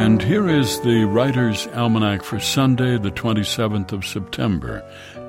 And here is the Writer's Almanac for Sunday, the 27th of September,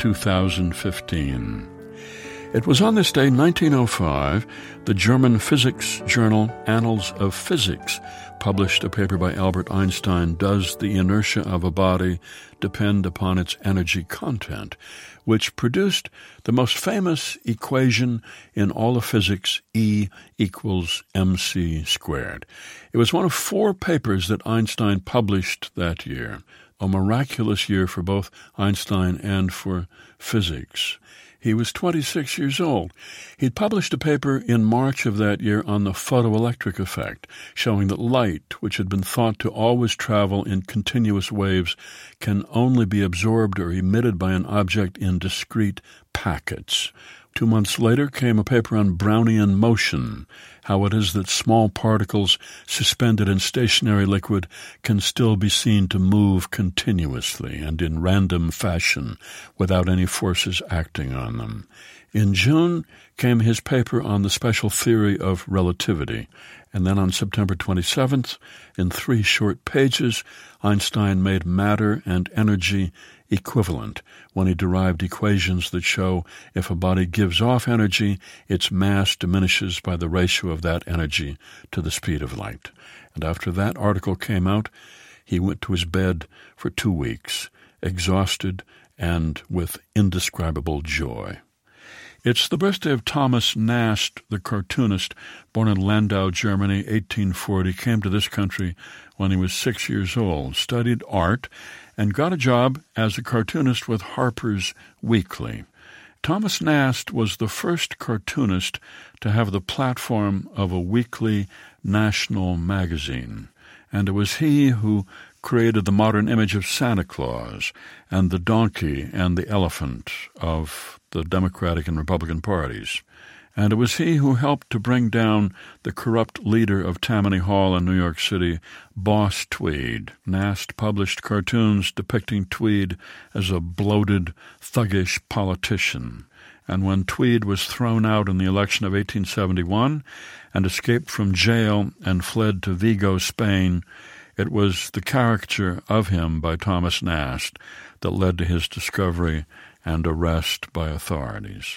2015. It was on this day, 1905, the German physics journal Annals of Physics published a paper by Albert Einstein, Does the Inertia of a Body Depend Upon Its Energy Content?, which produced the most famous equation in all of physics, E equals mc squared. It was one of 4 papers that Einstein published that year, a miraculous year for both Einstein and for physics. He was 26 years old. He'd published a paper in March of that year on the photoelectric effect, showing that light, which had been thought to always travel in continuous waves, can only be absorbed or emitted by an object in discrete packets. 2 months later came a paper on Brownian motion, how it is that small particles suspended in stationary liquid can still be seen to move continuously and in random fashion without any forces acting on them. In June came his paper on the special theory of relativity, and then on September 27th, in 3 short pages, Einstein made matter and energy equivalent when he derived equations that show if a body gives off energy, its mass diminishes by the ratio of that energy to the speed of light. And after that article came out, he went to his bed for 2 weeks, exhausted and with indescribable joy. It's the birthday of Thomas Nast, the cartoonist, born in Landau, Germany, 1840, came to this country when he was 6 years old, studied art, and got a job as a cartoonist with Harper's Weekly. Thomas Nast was the first cartoonist to have the platform of a weekly national magazine, and it was he who created the modern image of Santa Claus and the donkey and the elephant of the Democratic and Republican parties. And it was he who helped to bring down the corrupt leader of Tammany Hall in New York City, Boss Tweed. Nast published cartoons depicting Tweed as a bloated, thuggish politician. And when Tweed was thrown out in the election of 1871 and escaped from jail and fled to Vigo, Spain, it was the caricature of him by Thomas Nast that led to his discovery and arrest by authorities.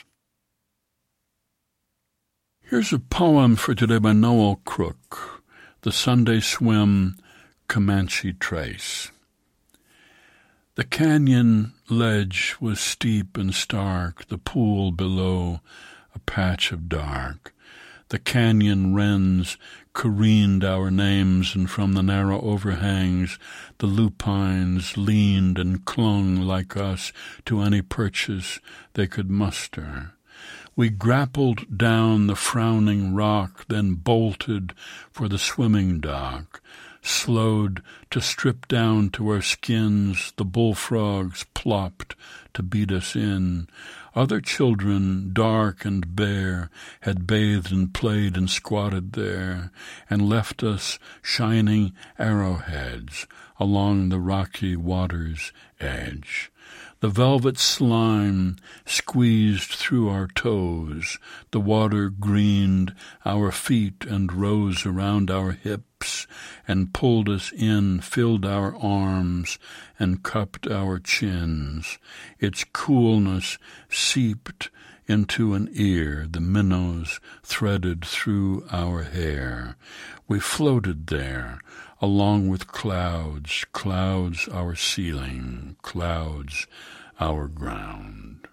Here's a poem for today by Noel Crook, The Sunday Swim, Comanche Trace. The canyon ledge was steep and stark, the pool below a patch of dark. The canyon wrens careened our names, and from the narrow overhangs the lupines leaned and clung like us to any purchase they could muster. We grappled down the frowning rock, then bolted for the swimming dock, slowed to strip down to our skins. The bullfrogs plopped to beat us in. Other children, dark and bare, had bathed and played and squatted there, and left us shining arrowheads along the rocky water's edge. The velvet slime squeezed through our toes. The water greened our feet and rose around our hips and pulled us in, filled our arms and cupped our chins. Its coolness seeped into an ear, the minnows threaded through our hair. We floated there, along with clouds, clouds our ceiling, clouds our ground.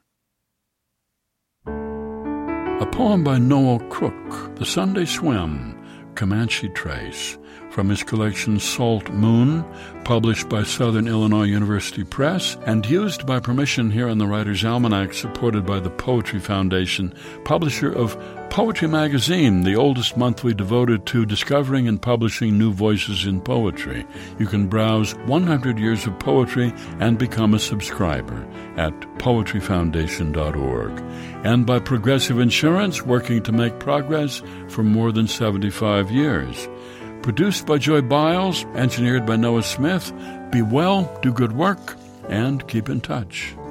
A poem by Noel Crook, The Sunday Swim, Comanche Trace, from his collection Salt Moon, published by Southern Illinois University Press, and used by permission here on the Writer's Almanac, supported by the Poetry Foundation, publisher of Poetry Magazine, the oldest monthly devoted to discovering and publishing new voices in poetry. You can browse 100 Years of Poetry and become a subscriber at poetryfoundation.org. And by Progressive Insurance, working to make progress for more than 75 years. Produced by Joy Biles, engineered by Noah Smith. Be well, do good work, and keep in touch.